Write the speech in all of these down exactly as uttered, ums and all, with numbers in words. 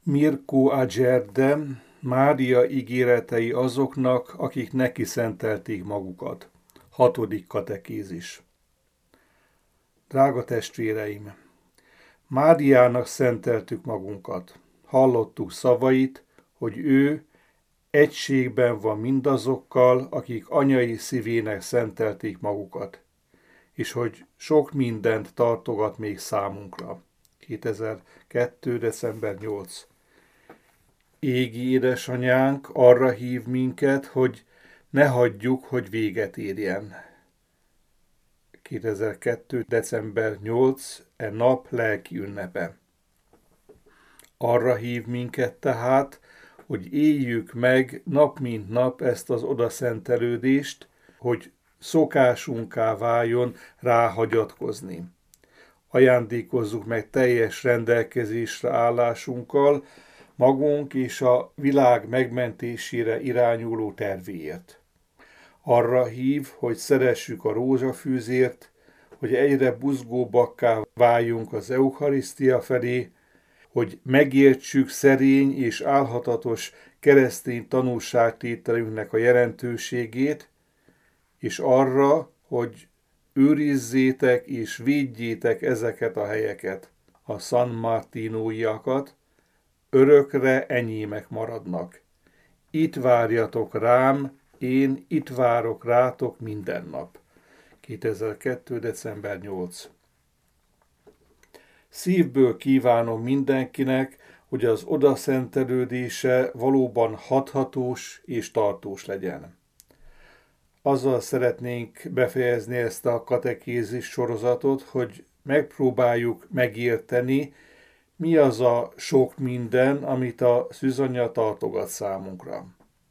Mirko Adjerde, Mária ígéretei azoknak, akik neki szentelték magukat. Hatodik katekézis. Drága testvéreim! Máriának szenteltük magunkat. Hallottuk szavait, hogy ő egységben van mindazokkal, akik anyai szívének szentelték magukat, és hogy sok mindent tartogat még számunkra. kétezer-kettő. december nyolcadika. Égi édesanyánk arra hív minket, hogy ne hagyjuk, hogy véget érjen. kétezer-kettő. december nyolcadika. E nap lelki ünnepe. Arra hív minket tehát, hogy éljük meg nap mint nap ezt az odaszentelődést, hogy szokásunká váljon ráhagyatkozni. Ajándékozzuk meg teljes rendelkezésre állásunkkal magunk és a világ megmentésére irányuló tervéért. Arra hív, hogy szeressük a rózsafűzért, hogy egyre buzgóbbakká váljunk az eucharisztia felé, hogy megértsük szerény és álhatatos keresztény tanúságtételünknek a jelentőségét, és arra, hogy őrizzétek és védjétek ezeket a helyeket, a San Martinóiakat, örökre enyémek maradnak. Itt várjatok rám, én itt várok rátok minden nap. kétezer-kettő. december nyolcadika. Szívből kívánom mindenkinek, hogy az odaszentelődése valóban hathatós és tartós legyen. Azzal szeretnénk befejezni ezt a katekézis sorozatot, hogy megpróbáljuk megérteni, mi az a sok minden, amit a szűzanyja tartogat számunkra.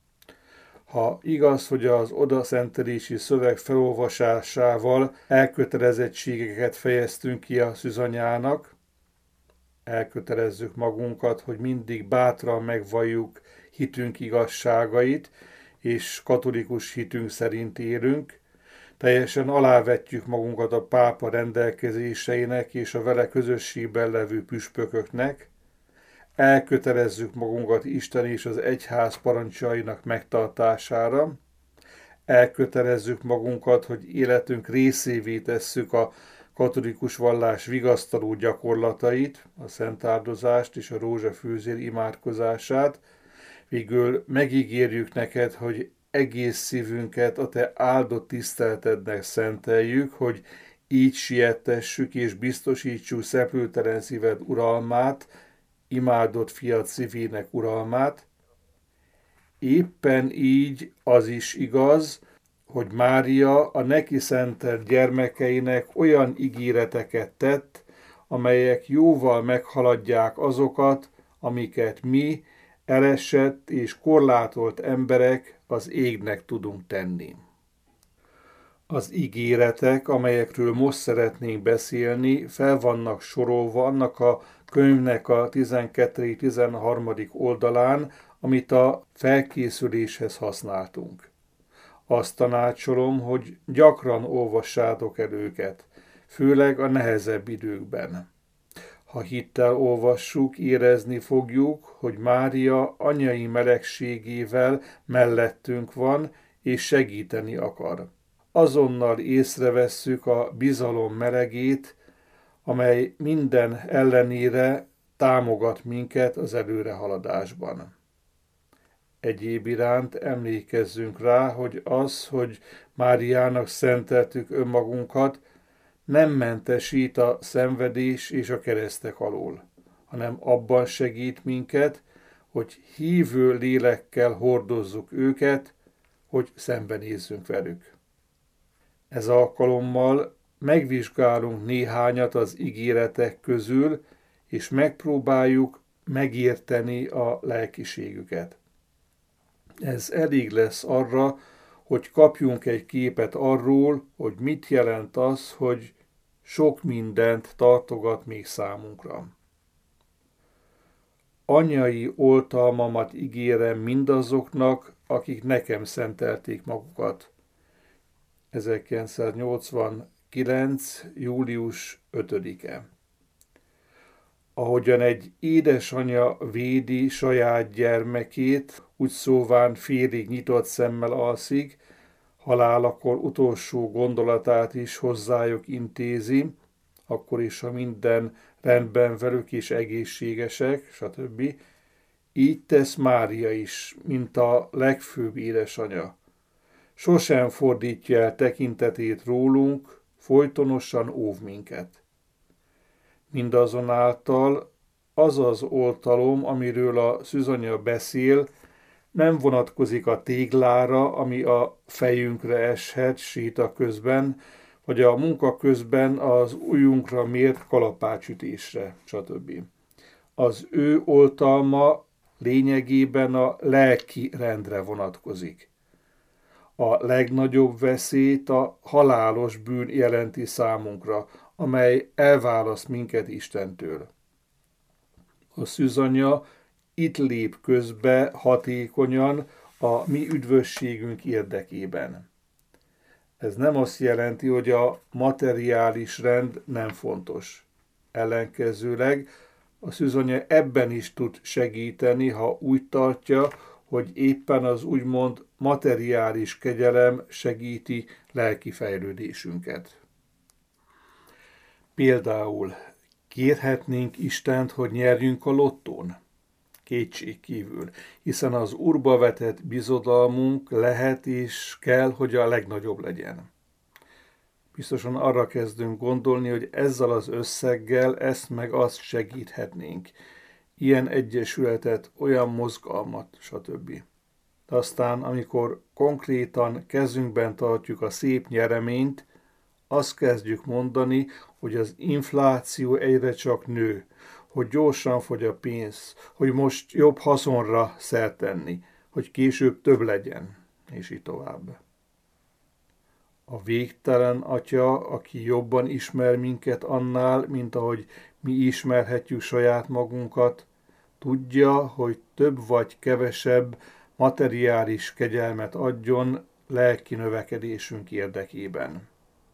Ha igaz, hogy az odaszentelési szöveg felolvasásával elkötelezettségeket fejeztünk ki a szűzanyának, elkötelezzük magunkat, hogy mindig bátran megvalljuk hitünk igazságait, és katolikus hitünk szerint élünk, teljesen alávetjük magunkat a pápa rendelkezéseinek és a vele közösségben levő püspököknek, elkötelezzük magunkat Isten és az egyház parancsainak megtartására, elkötelezzük magunkat, hogy életünk részévé tesszük a katolikus vallás vigasztaló gyakorlatait, a szentáldozást és a rózsafűzér imádkozását, végül megígérjük neked, hogy egész szívünket a te áldott tiszteletednek szenteljük, hogy így siettessük és biztosítsuk szeplőtelen szíved uralmát, imádott fiad szívének uralmát. Éppen így az is igaz, hogy Mária a neki szentelt gyermekeinek olyan ígéreteket tett, amelyek jóval meghaladják azokat, amiket mi, elesett és korlátolt emberek az égnek tudunk tenni. Az ígéretek, amelyekről most szeretnénk beszélni, fel vannak sorolva annak a könyvnek a tizenkettedik-tizenharmadik oldalán, amit a felkészüléshez használtunk. Azt tanácsolom, hogy gyakran olvassátok el őket, főleg a nehezebb időkben. Ha hittel olvassuk, érezni fogjuk, hogy Mária anyai melegségével mellettünk van, és segíteni akar. Azonnal észrevesszük a bizalom melegét, amely minden ellenére támogat minket az előrehaladásban. Egyéb iránt emlékezzünk rá, hogy az, hogy Máriának szenteltük önmagunkat, nem mentesít a szenvedés és a keresztek alól, hanem abban segít minket, hogy hívő lélekkel hordozzuk őket, hogy szembenézzünk velük. Ez alkalommal megvizsgálunk néhányat az ígéretek közül, és megpróbáljuk megérteni a lelkiségüket. Ez elég lesz arra, hogy kapjunk egy képet arról, hogy mit jelent az, hogy sok mindent tartogat még számunkra. Anyai oltalmamat ígérem mindazoknak, akik nekem szentelték magukat. ezerkilencszáznyolcvankilenc. július ötödike. Ahogyan egy édesanya védi saját gyermekét, úgy szóván félig nyitott szemmel alszik, halálakor utolsó gondolatát is hozzájuk intézi, akkor is, ha minden rendben velük és egészségesek, stb. Így tesz Mária is, mint a legfőbb édesanya. Sosem fordítja el tekintetét rólunk, folytonosan óv minket. Mindazonáltal az az oltalom, amiről a szűzanya beszél, nem vonatkozik a téglára, ami a fejünkre eshet séta közben, vagy a munka közben az ujjunkra mért kalapácsütésre, stb. Az ő oltalma lényegében a lelki rendre vonatkozik. A legnagyobb veszélyt a halálos bűn jelenti számunkra, amely elválaszt minket Istentől. A szűzanya itt lép közbe hatékonyan a mi üdvösségünk érdekében. Ez nem azt jelenti, hogy a materiális rend nem fontos. Ellenkezőleg a szűzanya ebben is tud segíteni, ha úgy tartja, hogy éppen az úgymond materiális kegyelem segíti lelki fejlődésünket. Például kérhetnénk Istent, hogy nyerjünk a lottón? Kétség kívül, hiszen az Úrba vetett bizodalmunk lehet és kell, hogy a legnagyobb legyen. Biztosan arra kezdünk gondolni, hogy ezzel az összeggel ezt meg azt segíthetnénk. Ilyen egyesületet, olyan mozgalmat, stb. De aztán, amikor konkrétan kezünkben tartjuk a szép nyereményt, azt kezdjük mondani, hogy az infláció egyre csak nő, hogy gyorsan fogy a pénz, hogy most jobb haszonra szert tenni, hogy később több legyen, és így tovább. A végtelen Atya, aki jobban ismer minket annál, mint ahogy mi ismerhetjük saját magunkat, tudja, hogy több vagy kevesebb materiális kegyelmet adjon lelki növekedésünk érdekében.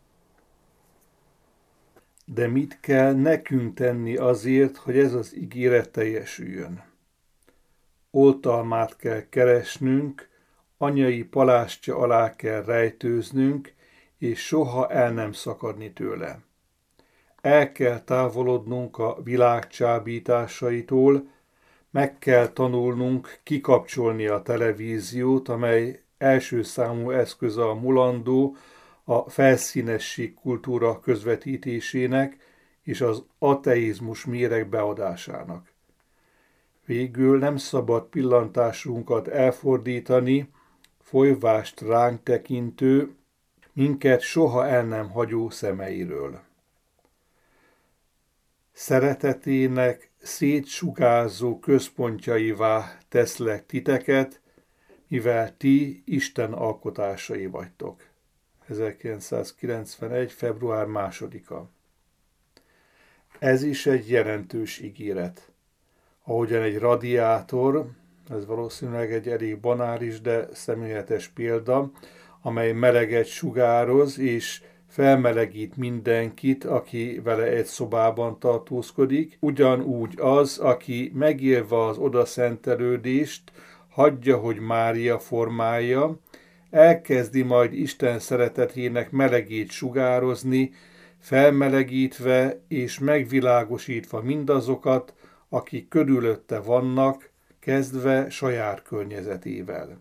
De mit kell nekünk tenni azért, hogy ez az ígéret teljesüljön? Oltalmát kell keresnünk, anyai palástja alá kell rejtőznünk, és soha el nem szakadni tőle. El kell távolodnunk a világ csábításaitól, meg kell tanulnunk kikapcsolni a televíziót, amely első számú eszköze a mulandó, a felszínesség kultúra közvetítésének és az ateizmus méreg beadásának. Végül nem szabad pillantásunkat elfordítani, folyvást ránk tekintő, minket soha el nem hagyó szemeiről. Szeretetének szétsugárzó központjaivá teszlek titeket, mivel ti Isten alkotásai vagytok. ezerkilencszázkilencvenegy. február másodika. Ez is egy jelentős ígéret. Ahogyan egy radiátor, ez valószínűleg egy elég banális, de szemléletes példa, amely meleget sugároz és felmelegít mindenkit, aki vele egy szobában tartózkodik, ugyanúgy az, aki megélve az odaszentelődést, hagyja, hogy Mária formálja, elkezdi majd Isten szeretetének melegét sugározni, felmelegítve és megvilágosítva mindazokat, akik körülötte vannak, kezdve saját környezetével.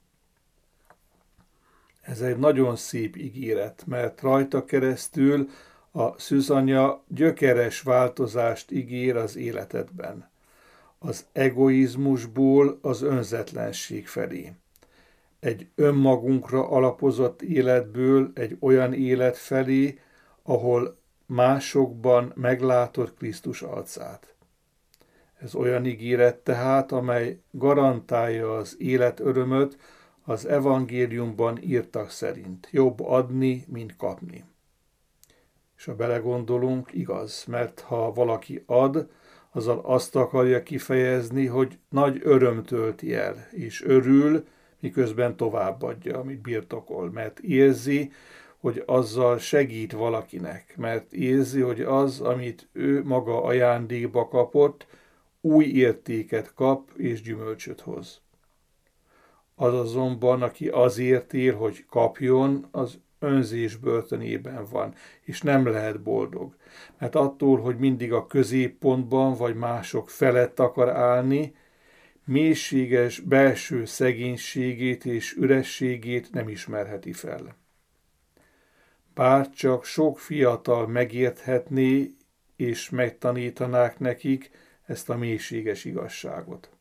Ez egy nagyon szép ígéret, mert rajta keresztül a szűzanya gyökeres változást ígér az életedben. Az egoizmusból az önzetlenség felé. Egy önmagunkra alapozott életből egy olyan élet felé, ahol másokban meglátod Krisztus arcát. Ez olyan ígéret tehát, amely garantálja az élet örömöt az evangéliumban írtak szerint. Jobb adni, mint kapni. És ha belegondolunk, igaz, mert ha valaki ad, azzal azt akarja kifejezni, hogy nagy öröm tölti el, és örül, miközben továbbadja, amit birtokol, mert érzi, hogy azzal segít valakinek, mert érzi, hogy az, amit ő maga ajándékba kapott, új értéket kap és gyümölcsöt hoz. Az azonban, aki azért él, hogy kapjon, az önzés börtönében van, és nem lehet boldog. Mert attól, hogy mindig a középpontban vagy mások felett akar állni, mélységes belső szegénységét és ürességét nem ismerheti fel. Bár csak sok fiatal megérthetné és megtanítanák nekik ezt a mélységes igazságot.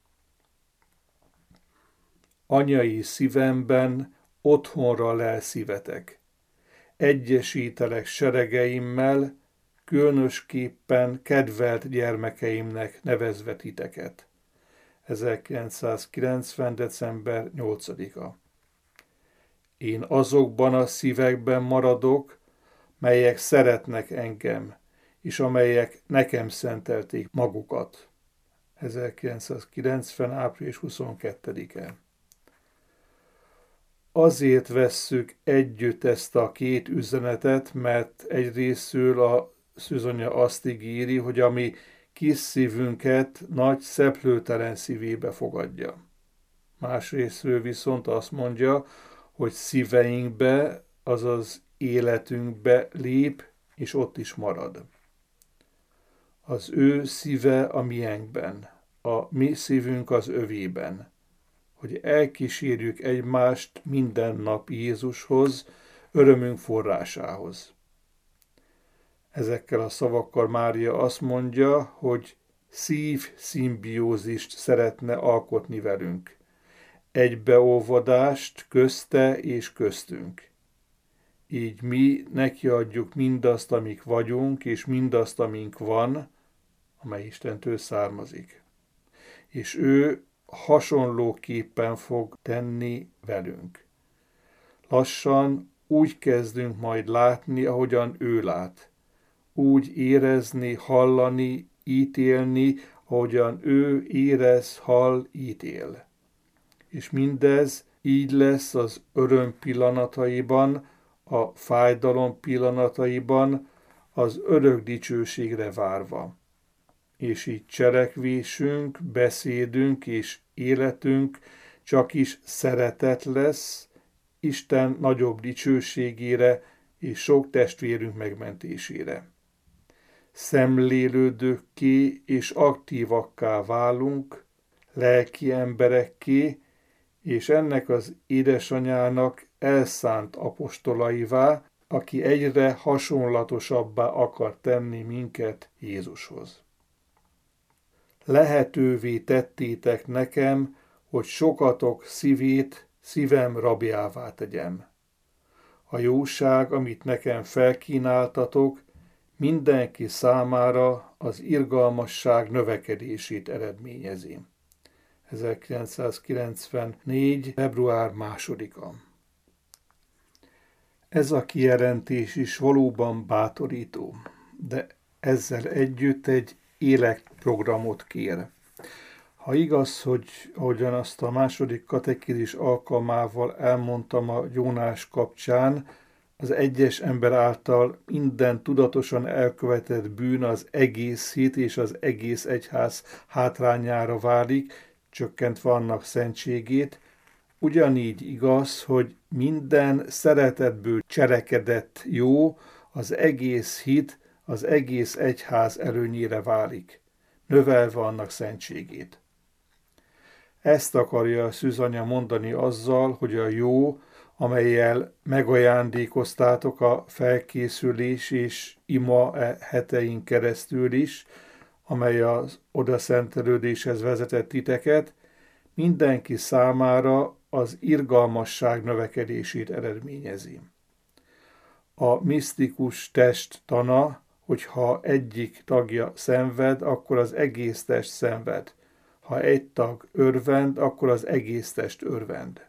Anyai szívemben otthonra lel szívetek. Egyesítelek seregeimmel, különösképpen kedvelt gyermekeimnek nevezve titeket. ezerkilencszázkilencven. december nyolcadika. Én azokban a szívekben maradok, melyek szeretnek engem, és amelyek nekem szentelték magukat. ezerkilencszázkilencven. április huszonkettedike. Azért vesszük együtt ezt a két üzenetet, mert egyrészről a szűzanya azt ígéri, hogy a mi kis szívünket nagy szeplőtelen szívébe fogadja. Másrészről viszont azt mondja, hogy szíveinkbe, azaz életünkbe lép, és ott is marad. Az ő szíve a miénkben, a mi szívünk az övében, hogy elkísérjük egymást minden nap Jézushoz, örömünk forrásához. Ezekkel a szavakkal Mária azt mondja, hogy szív szimbiózist szeretne alkotni velünk, egybeolvadást közte és köztünk. Így mi nekiadjuk mindazt, amik vagyunk, és mindazt, amink van, amely Istentől származik. És ő hasonlóképpen fog tenni velünk. Lassan úgy kezdünk majd látni, ahogyan ő lát. Úgy érezni, hallani, ítélni, ahogyan ő érez, hall, ítél. És mindez így lesz az öröm pillanataiban, a fájdalom pillanataiban, az örök dicsőségre várva. És így cselekvésünk, beszédünk és életünk csak is szeretet lesz, Isten nagyobb dicsőségére és sok testvérünk megmentésére. Szemlélődőkké és aktívakká válunk, lelki emberekké, és ennek az édesanyának elszánt apostolaivá, aki egyre hasonlatosabbá akar tenni minket Jézushoz. Lehetővé tettétek nekem, hogy sokatok szívét szívem rabjává tegyem. A jóság, amit nekem felkínáltatok, mindenki számára az irgalmasság növekedését eredményezi. ezerkilencszázkilencvennégy. február másodika. Ez a kijelentés is valóban bátorító, de ezzel együtt egy életprogramot kér. Ha igaz, hogy ahogyan azt a második katekézis alkalmával elmondtam a Jónás kapcsán, az egyes ember által minden tudatosan elkövetett bűn az egész hit és az egész egyház hátrányára válik, csökkentve annak szentségét, ugyanígy igaz, hogy minden szeretetből cselekedett jó, az egész hit, az egész egyház előnyére válik, növelve annak szentségét. Ezt akarja a szűzanya mondani azzal, hogy a jó, amellyel megajándékoztátok a felkészülés és ima hetein keresztül is, amely az odaszentelődéshez vezetett titeket, mindenki számára az irgalmasság növekedését eredményezi. A misztikus test tana, hogyha egyik tagja szenved, akkor az egész test szenved. Ha egy tag örvend, akkor az egész test örvend.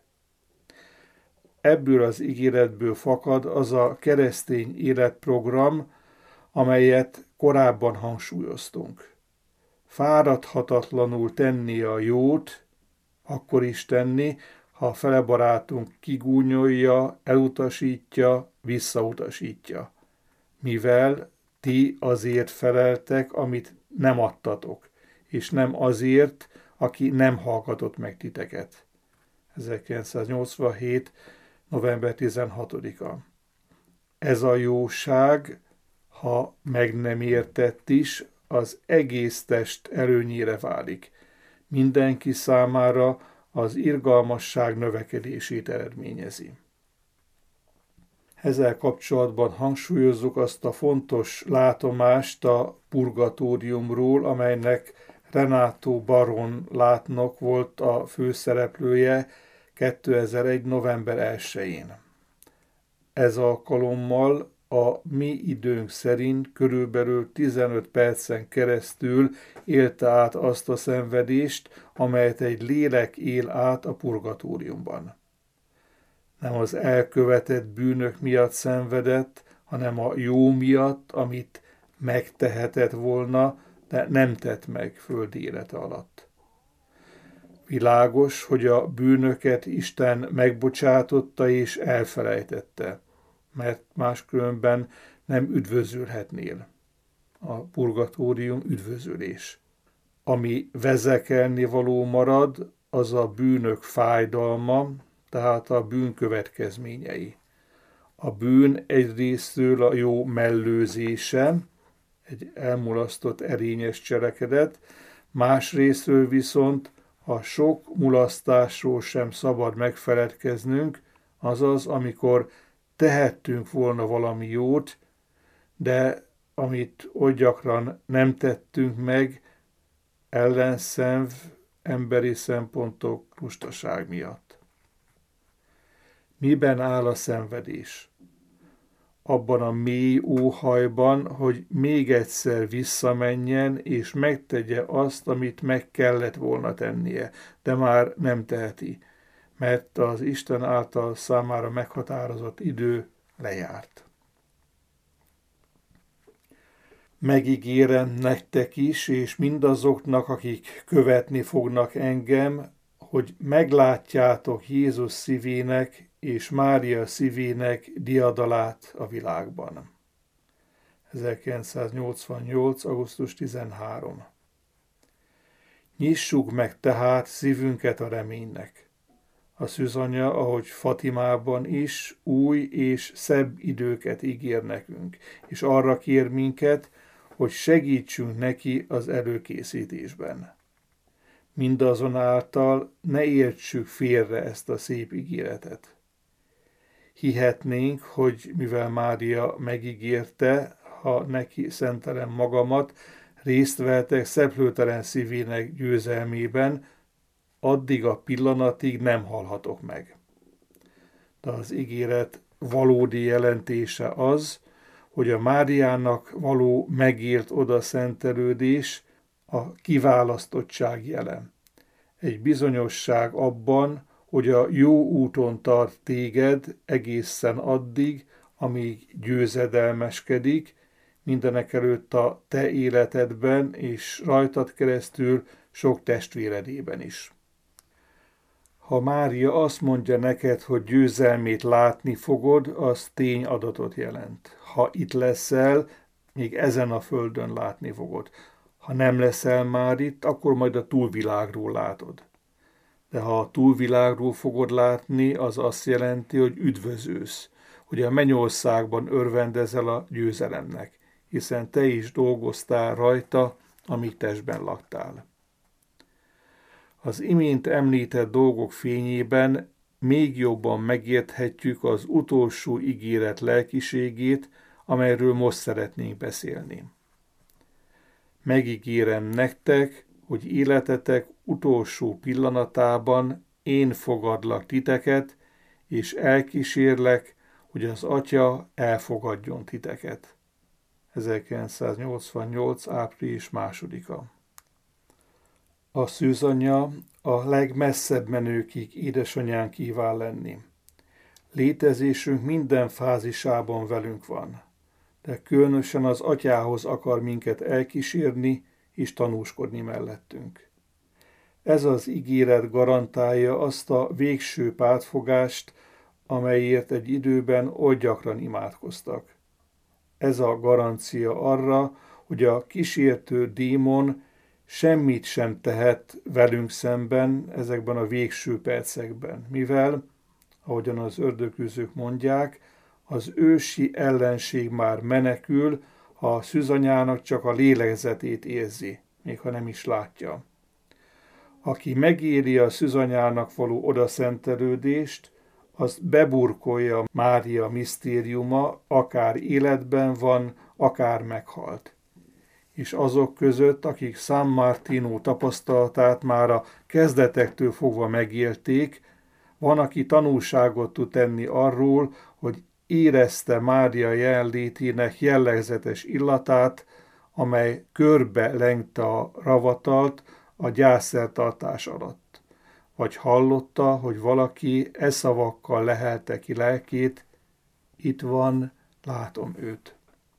Ebből az ígéretből fakad az a keresztény életprogram, amelyet korábban hangsúlyoztunk. Fáradhatatlanul tenni a jót, akkor is tenni, ha a fele barátunk kigúnyolja, elutasítja, visszautasítja. Mivel ti azért feleltek, amit nem adtatok, és nem azért, aki nem hallgatott meg titeket. ezerkilencszáznyolcvanhét. november tizenhatodika. Ez a jóság, ha meg nem értett is, az egész test előnyére válik. Mindenki számára az irgalmasság növekedését eredményezi. Ezzel kapcsolatban hangsúlyozzuk azt a fontos látomást a purgatóriumról, amelynek Renato Baron látnok volt a főszereplője kétezer-egy. november elsején. Ez alkalommal a mi időnk szerint körülbelül tizenöt percen keresztül élte át azt a szenvedést, amelyet egy lélek él át a purgatóriumban. Nem az elkövetett bűnök miatt szenvedett, hanem a jó miatt, amit megtehetett volna, de nem tett meg földi élete alatt. Világos, hogy a bűnöket Isten megbocsátotta és elfelejtette, mert máskülönben nem üdvözülhetnél. A purgatórium üdvözülés. Ami vezekelni való marad, az a bűnök fájdalma, tehát a bűn következményei. A bűn egyrésztől a jó mellőzése, egy elmulasztott erényes cselekedet, másrésztől viszont a sok mulasztásról sem szabad megfeledkeznünk, azaz, amikor tehettünk volna valami jót, de amit oly gyakran nem tettünk meg, ellenszenv, emberi szempontok, lustaság miatt. Miben áll a szenvedés? Abban a mély óhajban, hogy még egyszer visszamenjen, és megtegye azt, amit meg kellett volna tennie, de már nem teheti, mert az Isten által számára meghatározott idő lejárt. Megígérem nektek is, és mindazoknak, akik követni fognak engem, hogy meglátjátok Jézus szívének és Mária szívének diadalát a világban. ezerkilencszáznyolcvannyolc. augusztus tizenharmadika. Nyissuk meg tehát szívünket a reménynek. A szűzanya, ahogy Fatimában is, új és szebb időket ígér nekünk, és arra kér minket, hogy segítsünk neki az előkészítésben. Mindazonáltal ne értsük félre ezt a szép ígéretet. Hihetnénk, hogy mivel Mária megígérte, ha neki szentelem magamat, részt vehetek szeplőtelen szívének győzelmében, addig a pillanatig nem halhatok meg. De az ígéret valódi jelentése az, hogy a Máriának való megélt odaszentelődés a kiválasztottság jele. Egy bizonyosság abban, hogy a jó úton tart téged egészen addig, amíg győzedelmeskedik, mindenekelőtt a te életedben és rajtad keresztül sok testvéredében is. Ha Mária azt mondja neked, hogy győzelmét látni fogod, az tényadatot jelent. Ha itt leszel, még ezen a földön látni fogod. Ha nem leszel már itt, akkor majd a túlvilágról látod. De ha a túlvilágról fogod látni, az azt jelenti, hogy üdvözülsz, hogy a mennyországban örvendezel a győzelemnek, hiszen te is dolgoztál rajta, amíg testben laktál. Az imént említett dolgok fényében még jobban megérthetjük az utolsó ígéret lelkiségét, amelyről most szeretnénk beszélni. Megígérem nektek, hogy életetek utolsó pillanatában én fogadlak titeket, és elkísérlek, hogy az Atya elfogadjon titeket. ezerkilencszáznyolcvannyolc. április másodika. A szűzanyja a legmesszebb menőkig édesanyán kíván lenni. Létezésünk minden fázisában velünk van, de különösen az Atyához akar minket elkísérni és tanúskodni mellettünk. Ez az ígéret garantálja azt a végső pártfogást, amelyért egy időben oly gyakran imádkoztak. Ez a garancia arra, hogy a kísértő démon semmit sem tehet velünk szemben ezekben a végső percekben, mivel, ahogyan az ördögűzők mondják, az ősi ellenség már menekül, ha a szűzanyának csak a lélegzetét érzi, még ha nem is látja. Aki megéri a szűzanyának való odaszentelődést, azt beburkolja Mária misztériuma, akár életben van, akár meghalt. És azok között, akik San Martino tapasztalatát már a kezdetektől fogva megélték, van, aki tanúságot tud tenni arról, hogy érezte Mária jelenlétének jellegzetes illatát, amely körbe lengte a ravatalt a gyászszertartás alatt. Vagy hallotta, hogy valaki e szavakkal lehelte ki lelkét, itt van, látom őt.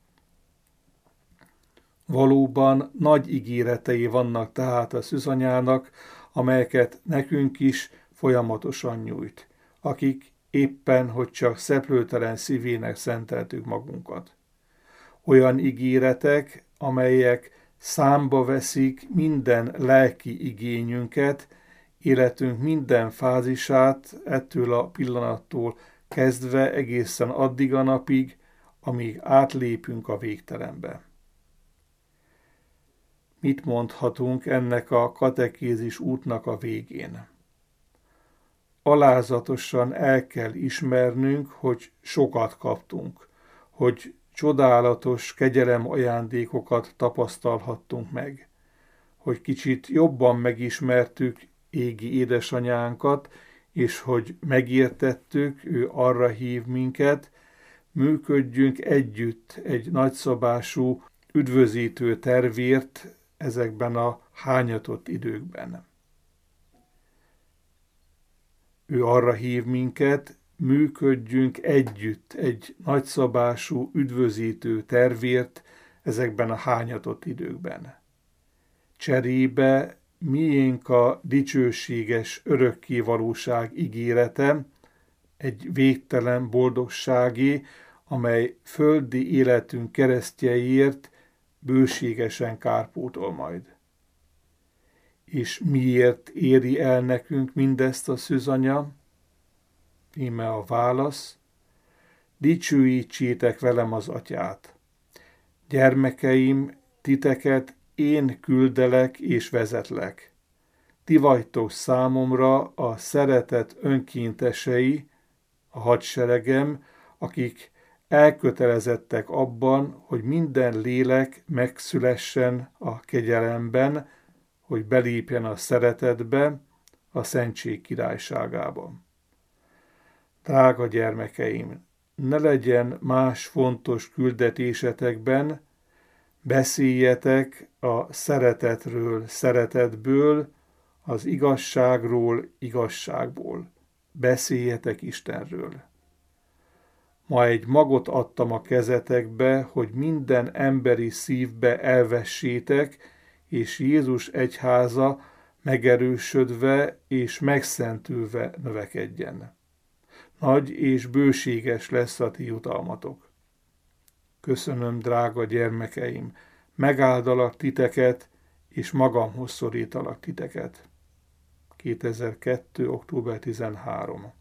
Valóban nagy ígéretei vannak tehát a szűzanyának, amelyeket nekünk is folyamatosan nyújt, akik éppen, hogy csak szeplőtelen szívének szenteltük magunkat. Olyan ígéretek, amelyek számba veszik minden lelki igényünket, életünk minden fázisát ettől a pillanattól kezdve egészen addig a napig, amíg átlépünk a végtelenbe. Mit mondhatunk ennek a katekézis útnak a végén? Alázatosan el kell ismernünk, hogy sokat kaptunk, hogy csodálatos kegyelem ajándékokat tapasztalhattunk meg, hogy kicsit jobban megismertük égi édesanyánkat, és hogy megértettük, ő arra hív minket, működjünk együtt egy nagyszabású üdvözítő tervért ezekben a hányatott időkben. Ő arra hív minket, működjünk együtt egy nagyszabású üdvözítő tervért ezekben a hányatott időkben. Cserébe miénk a dicsőséges örökkévalóság ígérete, egy végtelen boldogságé, amely földi életünk keresztjeiért bőségesen kárpótol majd. És miért éri el nekünk mindezt a szűzanya? Íme a válasz: dicsőítsétek velem az Atyát. Gyermekeim, titeket én küldelek és vezetlek. Ti vagytok számomra a szeretet önkéntesei, a hadseregem, akik elkötelezettek abban, hogy minden lélek megszülessen a kegyelemben, hogy belépjen a szeretetbe, a szentség királyságába. Drága gyermekeim, ne legyen más fontos küldetésetekben, beszéljetek a szeretetről szeretetből, az igazságról igazságból. Beszéljetek Istenről. Ma egy magot adtam a kezetekbe, hogy minden emberi szívbe elvessétek, és Jézus egyháza megerősödve és megszentülve növekedjen. Nagy és bőséges lesz a ti jutalmatok. Köszönöm, drága gyermekeim, megáldalak titeket, és magamhoz szorítalak titeket. kétezer-kettő. október tizenharmadika.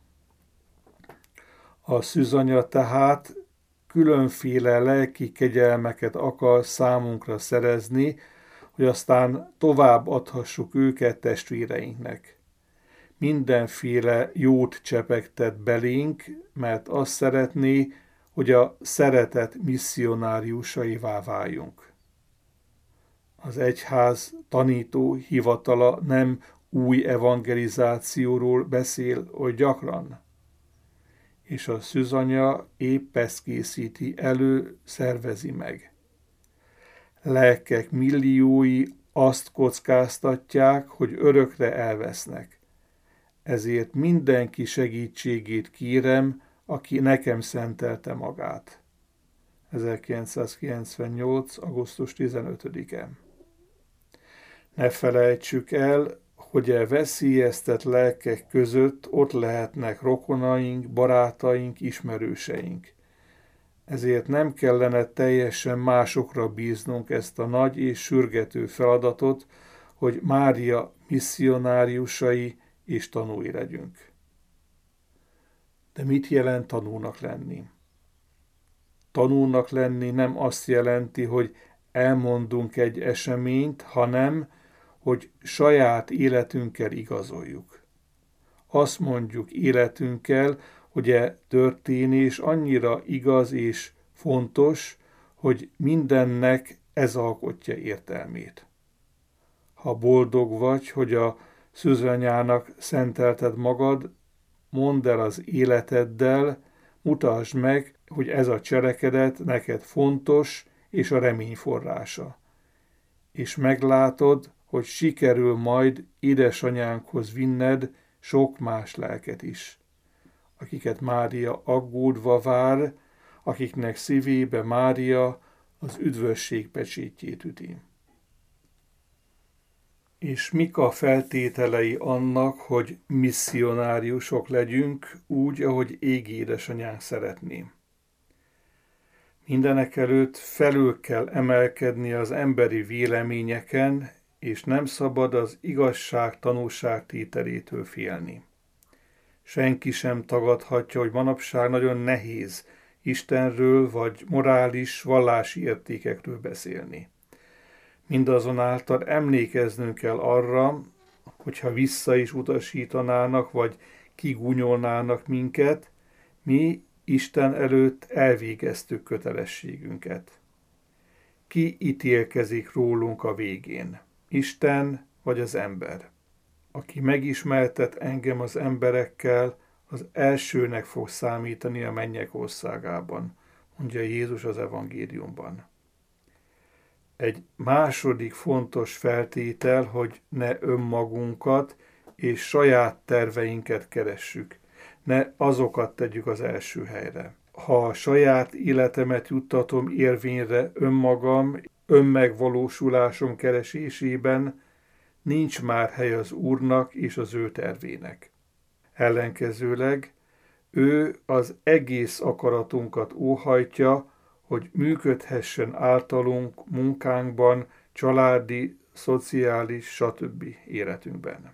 A szűzanya tehát különféle lelki kegyelmeket akar számunkra szerezni, hogy aztán tovább adhassuk őket testvéreinknek. Mindenféle jót csepegtet belénk, mert azt szeretné, hogy a szeretet misszionáriusaivá váljunk. Az egyház tanító hivatala nem új evangelizációról beszél oly gyakran, és a szűzanya épp ezt készíti elő, szervezi meg. Lelkek milliói azt kockáztatják, hogy örökre elvesznek. Ezért mindenki segítségét kérem, aki nekem szentelte magát. ezerkilencszázkilencvennyolc. augusztus tizenötödike. Ne felejtsük el, hogy e veszélyeztet lelkek között ott lehetnek rokonaink, barátaink, ismerőseink. Ezért nem kellene teljesen másokra bíznunk ezt a nagy és sürgető feladatot, hogy Mária misszionáriusai és tanúi legyünk. De mit jelent tanúnak lenni? Tanúnak lenni nem azt jelenti, hogy elmondunk egy eseményt, hanem, hogy saját életünkkel igazoljuk. Azt mondjuk életünkkel, hogy e történés annyira igaz és fontos, hogy mindennek ez alkotja értelmét. Ha boldog vagy, hogy a szűzanyának szentelted magad, mondd el az életeddel, mutasd meg, hogy ez a cselekedet neked fontos és a remény forrása. És meglátod, hogy sikerül majd édesanyánkhoz vinned sok más lelket is, akiket Mária aggódva vár, akiknek szívébe Mária az üdvösség pecsétjét üti. És mik a feltételei annak, hogy misszionáriusok legyünk úgy, ahogy égi édesanyánk szeretné? Mindenekelőtt felül kell emelkedni az emberi véleményeken, és nem szabad az igazság tanúságtételétől félni. Senki sem tagadhatja, hogy manapság nagyon nehéz Istenről vagy morális, vallási értékekről beszélni. Mindazonáltal emlékeznünk kell arra, hogyha vissza is utasítanának, vagy kigúnyolnának minket, mi Isten előtt elvégeztük kötelességünket. Ki ítélkezik rólunk a végén? Isten vagy az ember? Aki megismertet engem az emberekkel, az elsőnek fog számítani a mennyek országában, mondja Jézus az evangéliumban. Egy második fontos feltétel, hogy ne önmagunkat és saját terveinket keressük, ne azokat tegyük az első helyre. Ha a saját életemet juttatom érvényre önmagam, önmegvalósulásom keresésében, nincs már hely az Úrnak és az ő tervének. Ellenkezőleg ő az egész akaratunkat óhajtja, hogy működhessen általunk munkánkban, családi, szociális, stb. Életünkben.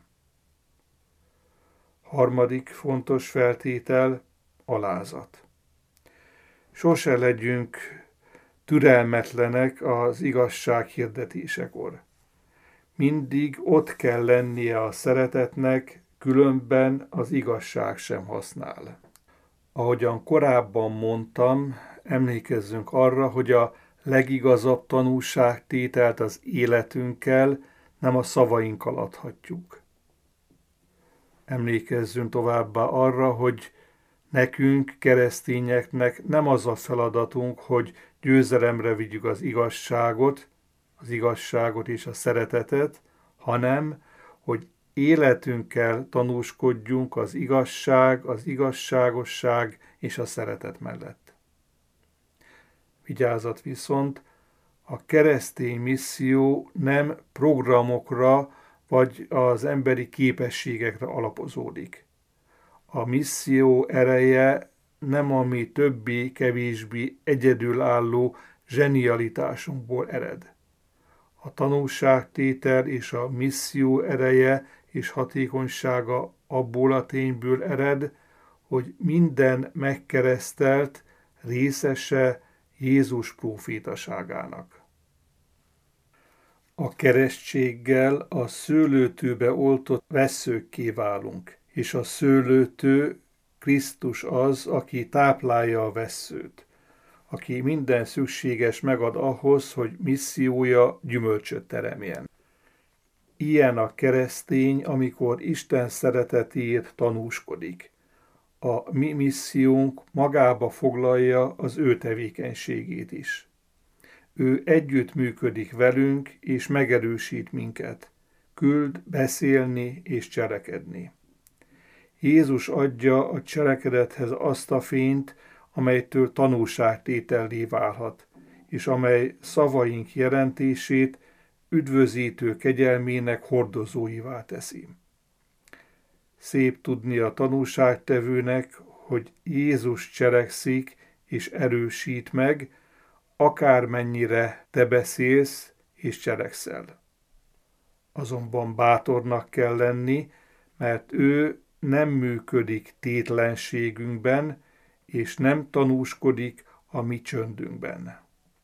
Harmadik fontos feltétel, alázat. Sose legyünk türelmetlenek az igazság hirdetésekor. Mindig ott kell lennie a szeretetnek, különben az igazság sem használ. Ahogyan korábban mondtam, emlékezzünk arra, hogy a legigazabb tanúságtételt az életünkkel, nem a szavainkkal adhatjuk. Emlékezzünk továbbá arra, hogy nekünk, keresztényeknek nem az a feladatunk, hogy győzelemre vigyük az igazságot, az igazságot és a szeretetet, hanem, hogy életünkkel tanúskodjunk az igazság, az igazságosság és a szeretet mellett. Vigyázat viszont, a keresztény misszió nem programokra vagy az emberi képességekre alapozódik. A misszió ereje nem a mi többé-kevésbé egyedülálló zsenialitásunkból ered. A tanúságtétel és a misszió ereje és hatékonysága abból a tényből ered, hogy minden megkeresztelt részese Jézus prófétaságának. A keresztséggel a szőlőtőbe oltott vesszőkké válunk, és a szőlőtő Krisztus az, aki táplálja a vesszőt, aki minden szükséges megad ahhoz, hogy missziója gyümölcsöt teremjen. Ilyen a keresztény, amikor Isten szeretetéért tanúskodik. A mi missziónk magába foglalja az ő tevékenységét is. Ő együtt működik velünk, és megerősít minket, küld beszélni és cselekedni. Jézus adja a cselekedethez azt a fényt, amelytől tanúságtétellé válhat, és amely szavaink jelentését üdvözítő kegyelmének hordozóivá teszi. Szép tudni a tanúságtevőnek, hogy Jézus cselekszik és erősít meg, akármennyire te beszélsz és cselekszel. Azonban bátornak kell lenni, mert ő nem működik tétlenségünkben, és nem tanúskodik a mi csöndünkben.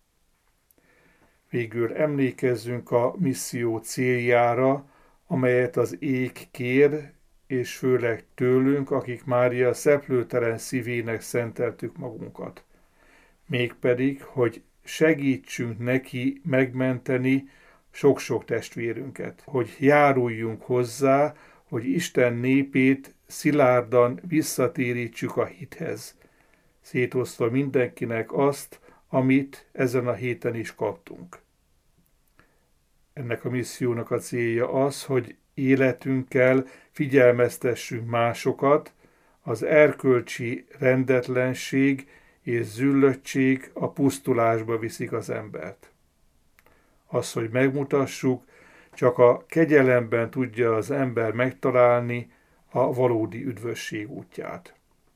Végül emlékezzünk a misszió céljára, amelyet az ég kér, és főleg tőlünk, akik Mária szeplőtelen szívének szenteltük magunkat. Mégpedig, hogy segítsünk neki megmenteni sok-sok testvérünket, hogy járuljunk hozzá, hogy Isten népét szilárdan visszatérítsük a hithez, szétosztva mindenkinek azt, amit ezen a héten is kaptunk. Ennek a missziónak a célja az, hogy életünkkel figyelmeztessünk másokat, az erkölcsi rendetlenség és züllöttség a pusztulásba viszik az embert. Az, hogy megmutassuk, csak a kegyelemben tudja az ember megtalálni a valódi üdvösség útját.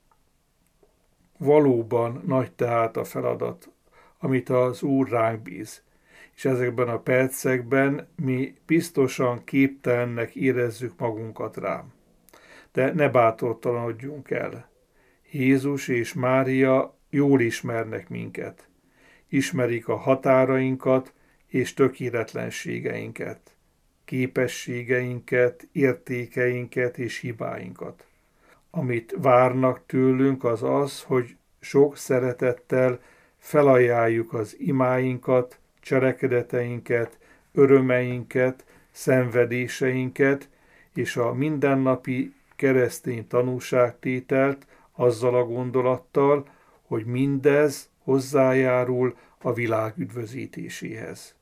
Valóban nagy tehát a feladat, amit az Úr ránk bíz, és ezekben a percekben mi biztosan képtelennek érezzük magunkat rám. De ne bátortalanodjunk el. Jézus és Mária jól ismernek minket. Ismerik a határainkat és tökéletlenségeinket, képességeinket, értékeinket és hibáinkat. Amit várnak tőlünk az az, hogy sok szeretettel felajánljuk az imáinkat, cselekedeteinket, örömeinket, szenvedéseinket és a mindennapi keresztény tanúságtételt azzal a gondolattal, hogy mindez hozzájárul a világ üdvözítéséhez.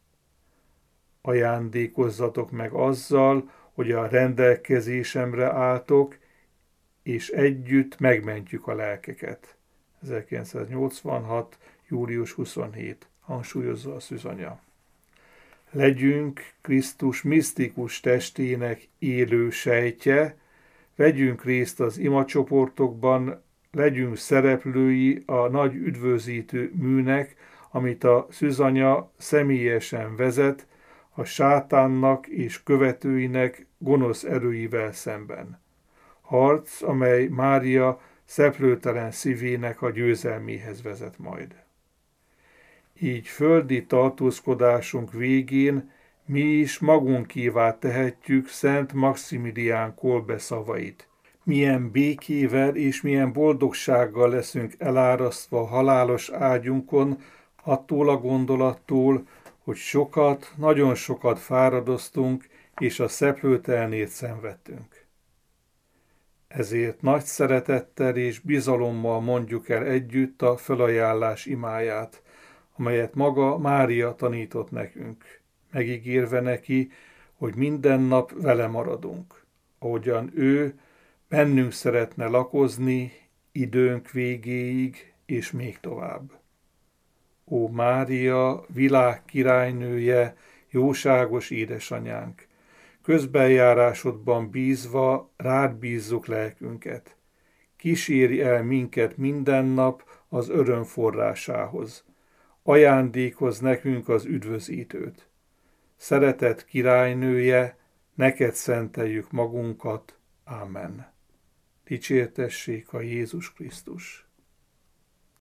Ajándékozzatok meg azzal, hogy a rendelkezésemre álltok, és együtt megmentjük a lelkeket. ezerkilencszáznyolcvanhat. július huszonhetedike. Hangsúlyozza a szűzanya. Legyünk Krisztus misztikus testének élő sejtje, vegyünk részt az imacsoportokban, legyünk szereplői a nagy üdvözítő műnek, amit a szűzanya személyesen vezet a sátánnak és követőinek gonosz erőivel szemben. Harc, amely Mária szeplőtelen szívének a győzelméhez vezet majd. Így földi tartózkodásunk végén mi is magunkévá tehetjük Szent Maximilián Kolbe szavait. Milyen békével és milyen boldogsággal leszünk elárasztva a halálos ágyunkon, attól a gondolattól, hogy sokat, nagyon sokat fáradoztunk, és a szeplőtelenért szenvedtünk. Ezért nagy szeretettel és bizalommal mondjuk el együtt a felajánlás imáját, amelyet maga Mária tanított nekünk, megígérve neki, hogy minden nap vele maradunk, ahogyan ő bennünk szeretne lakozni időnk végéig és még tovább. Ó Mária, világ királynője, jóságos édesanyánk, közbenjárásodban bízva rád bízzuk lelkünket. Kísérj el minket minden nap az öröm forrásához. Ajándékozz nekünk az üdvözítőt. Szeretett királynője, neked szenteljük magunkat. Ámen. Dicsértessék a Jézus Krisztus.